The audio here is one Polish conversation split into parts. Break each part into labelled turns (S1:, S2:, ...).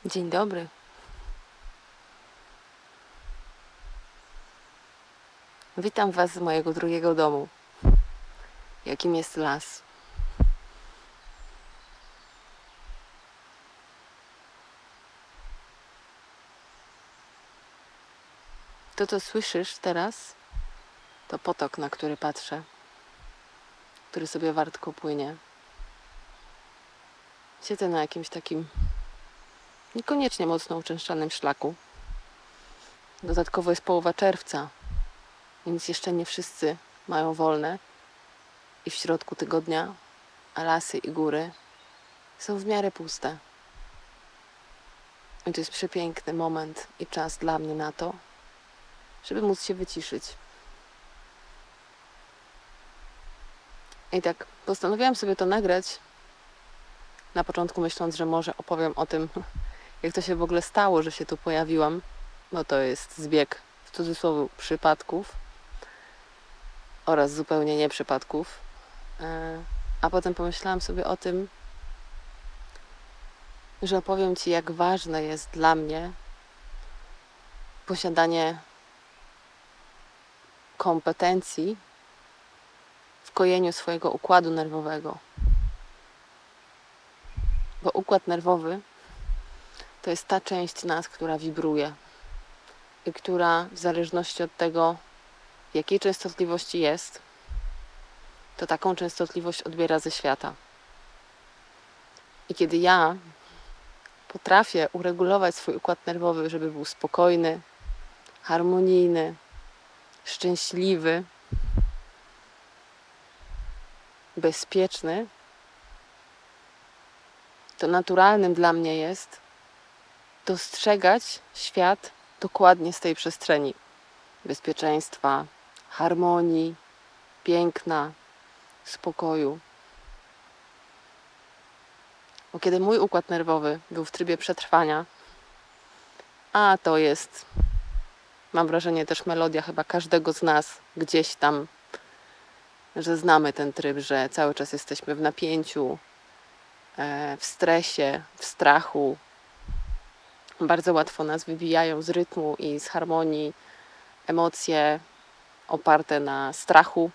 S1: Dzień dobry. Witam Was z mojego drugiego domu, jakim jest las. To, co słyszysz teraz, to potok, na który patrzę, który sobie wartko płynie. Siedzę na jakimś takim niekoniecznie mocno uczęszczanym szlaku. Dodatkowo jest połowa czerwca, więc jeszcze nie wszyscy mają wolne i w środku tygodnia, a lasy i góry są w miarę puste. I to jest przepiękny moment i czas dla mnie na to, żeby móc się wyciszyć. I tak postanowiłam sobie to nagrać, na początku myśląc, że może opowiem o tym, jak to się w ogóle stało, że się tu pojawiłam, bo to jest zbieg w cudzysłowie przypadków oraz zupełnie nie przypadków. A potem pomyślałam sobie o tym, że opowiem Ci, jak ważne jest dla mnie posiadanie kompetencji w kojeniu swojego układu nerwowego. Bo układ nerwowy to jest ta część nas, która wibruje i która w zależności od tego, w jakiej częstotliwości jest, to taką częstotliwość odbiera ze świata. I kiedy ja potrafię uregulować swój układ nerwowy, żeby był spokojny, harmonijny, szczęśliwy, bezpieczny, to naturalnym dla mnie jest dostrzegać świat dokładnie z tej przestrzeni bezpieczeństwa, harmonii, piękna, spokoju. Bo kiedy mój układ nerwowy był w trybie przetrwania, a to jest, mam wrażenie, też melodia chyba każdego z nas gdzieś tam, że znamy ten tryb, że cały czas jesteśmy w napięciu, w stresie, w strachu. Bardzo łatwo nas wybijają z rytmu i z harmonii emocje oparte na strachu,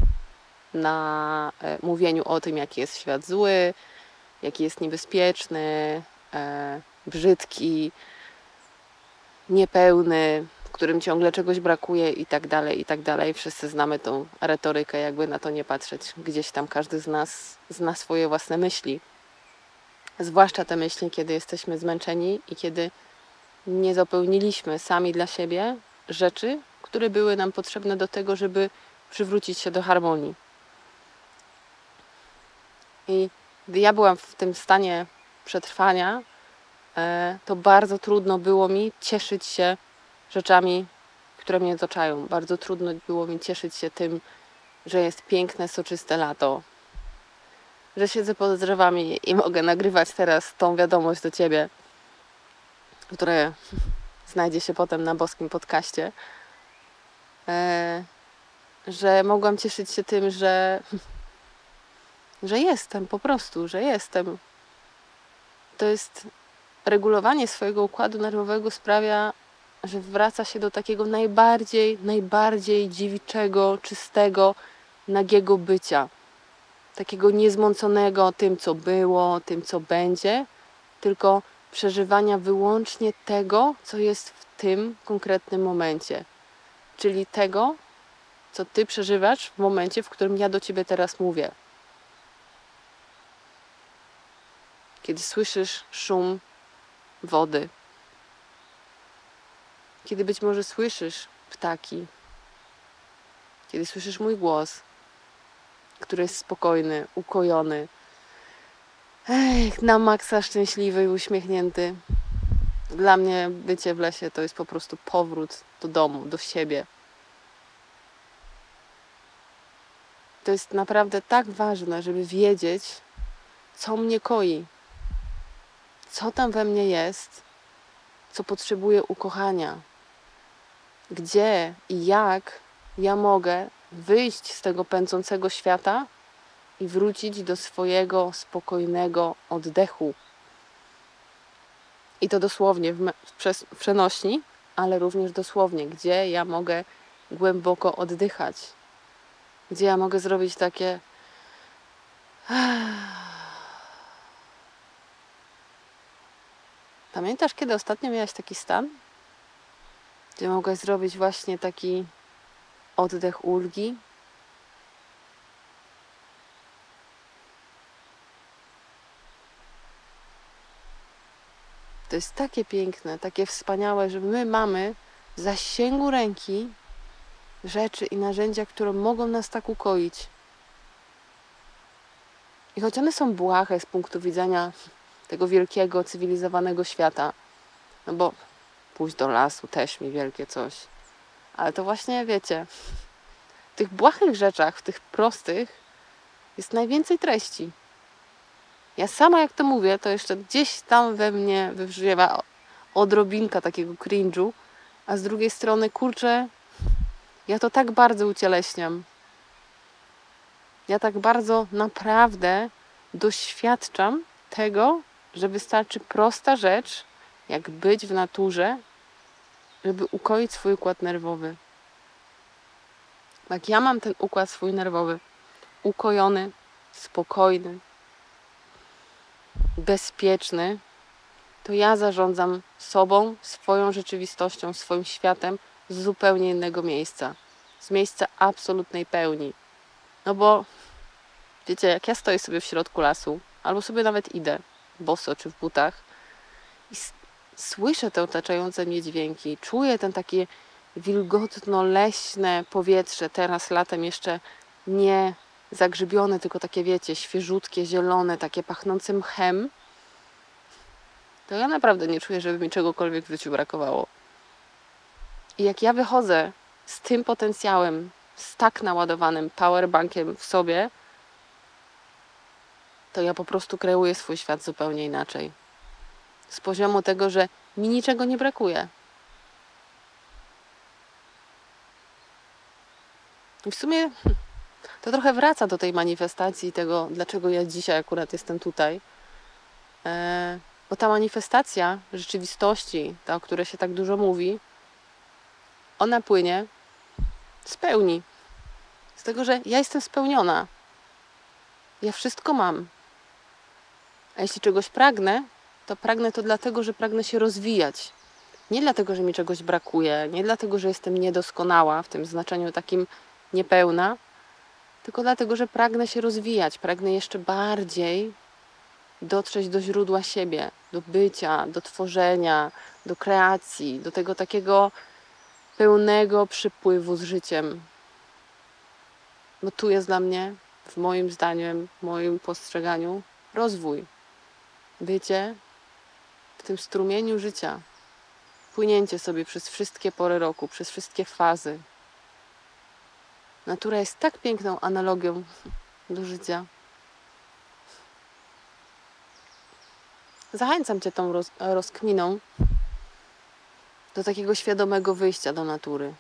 S1: na mówieniu o tym, jaki jest świat zły, jaki jest niebezpieczny, brzydki, niepełny, w którym ciągle czegoś brakuje i tak dalej, i tak dalej. Wszyscy znamy tą retorykę, jakby na to nie patrzeć. Gdzieś tam każdy z nas zna swoje własne myśli. Zwłaszcza te myśli, kiedy jesteśmy zmęczeni i kiedy nie zapełniliśmy sami dla siebie rzeczy, które były nam potrzebne do tego, żeby przywrócić się do harmonii. I gdy ja byłam w tym stanie przetrwania, to bardzo trudno było mi cieszyć się rzeczami, które mnie otaczają. Bardzo trudno było mi cieszyć się tym, że jest piękne, soczyste lato, że siedzę pod drzewami i mogę nagrywać teraz tą wiadomość do Ciebie, które znajdzie się potem na boskim podcaście, że mogłam cieszyć się tym, że jestem po prostu, że jestem. To jest regulowanie swojego układu nerwowego sprawia, że wraca się do takiego najbardziej dziewiczego, czystego, nagiego bycia. Takiego niezmąconego tym, co było, tym, co będzie, tylko przeżywania wyłącznie tego, co jest w tym konkretnym momencie. Czyli tego, co Ty przeżywasz w momencie, w którym ja do Ciebie teraz mówię. Kiedy słyszysz szum wody, kiedy być może słyszysz ptaki, kiedy słyszysz mój głos, który jest spokojny, ukojony, na maksa szczęśliwy i uśmiechnięty. Dla mnie bycie w lesie to jest po prostu powrót do domu, do siebie. To jest naprawdę tak ważne, żeby wiedzieć, co mnie koi, co tam we mnie jest, co potrzebuje ukochania, gdzie i jak ja mogę wyjść z tego pędzącego świata i wrócić do swojego spokojnego oddechu. I to dosłownie w przenośni, ale również dosłownie, gdzie ja mogę głęboko oddychać. Gdzie ja mogę zrobić takie... Pamiętasz, kiedy ostatnio miałaś taki stan? Gdzie mogłaś zrobić właśnie taki oddech ulgi? To jest takie piękne, takie wspaniałe, że my mamy w zasięgu ręki rzeczy i narzędzia, które mogą nas tak ukoić. I choć one są błahe z punktu widzenia tego wielkiego, cywilizowanego świata, no bo pójść do lasu też mi wielkie coś. Ale to właśnie, wiecie, w tych błahych rzeczach, w tych prostych jest najwięcej treści. Ja sama jak to mówię, to jeszcze gdzieś tam we mnie wybrzmiewa odrobinka takiego cringe'u, a z drugiej strony, kurczę, ja to tak bardzo ucieleśniam. Ja tak bardzo naprawdę doświadczam tego, że wystarczy prosta rzecz, jak być w naturze, żeby ukoić swój układ nerwowy. Jak ja mam ten układ swój nerwowy ukojony, spokojny, bezpieczny, to ja zarządzam sobą, swoją rzeczywistością, swoim światem z zupełnie innego miejsca. Z miejsca absolutnej pełni. No bo, wiecie, jak ja stoję sobie w środku lasu, albo sobie nawet idę, boso czy w butach, i słyszę te otaczające mnie dźwięki, czuję ten takie wilgotno-leśne powietrze, teraz latem jeszcze nie zagrzybione, tylko takie, wiecie, świeżutkie, zielone, takie pachnące mchem, to ja naprawdę nie czuję, żeby mi czegokolwiek w życiu brakowało. I jak ja wychodzę z tym potencjałem, z tak naładowanym powerbankiem w sobie, to ja po prostu kreuję swój świat zupełnie inaczej. Z poziomu tego, że mi niczego nie brakuje. I w sumie to trochę wraca do tej manifestacji, tego, dlaczego ja dzisiaj akurat jestem tutaj. Bo ta manifestacja rzeczywistości, ta, o której się tak dużo mówi, ona płynie z pełni. Z tego, że ja jestem spełniona. Ja wszystko mam. A jeśli czegoś pragnę to dlatego, że pragnę się rozwijać. Nie dlatego, że mi czegoś brakuje, nie dlatego, że jestem niedoskonała w tym znaczeniu takim niepełna, tylko dlatego, że pragnę się rozwijać, pragnę jeszcze bardziej dotrzeć do źródła siebie, do bycia, do tworzenia, do kreacji, do tego takiego pełnego przypływu z życiem. Bo tu jest dla mnie, w moim zdaniem, w moim postrzeganiu, rozwój. Bycie w tym strumieniu życia. Płynięcie sobie przez wszystkie pory roku, przez wszystkie fazy. Natura jest tak piękną analogią do życia. Zachęcam Cię tą rozkminą do takiego świadomego wyjścia do natury.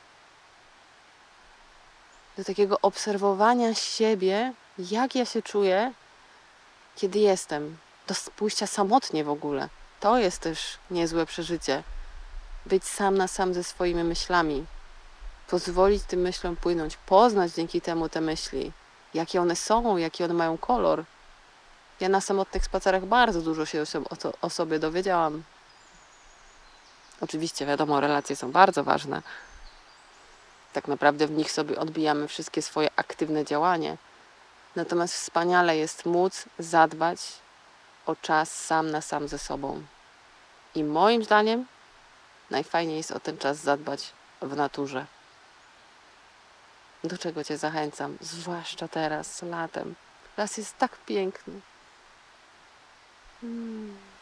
S1: Do takiego obserwowania siebie, jak ja się czuję, kiedy jestem. Do pójścia samotnie w ogóle. To jest też niezłe przeżycie. Być sam na sam ze swoimi myślami. Pozwolić tym myślom płynąć. Poznać dzięki temu te myśli. Jakie one są, jaki one mają kolor. Ja na samotnych spacerach bardzo dużo się o sobie dowiedziałam. Oczywiście, wiadomo, relacje są bardzo ważne. Tak naprawdę w nich sobie odbijamy wszystkie swoje aktywne działanie. Natomiast wspaniale jest móc zadbać o czas sam na sam ze sobą. I moim zdaniem najfajniej jest o ten czas zadbać w naturze. Do czego Cię zachęcam, zwłaszcza teraz, latem. Las jest tak piękny.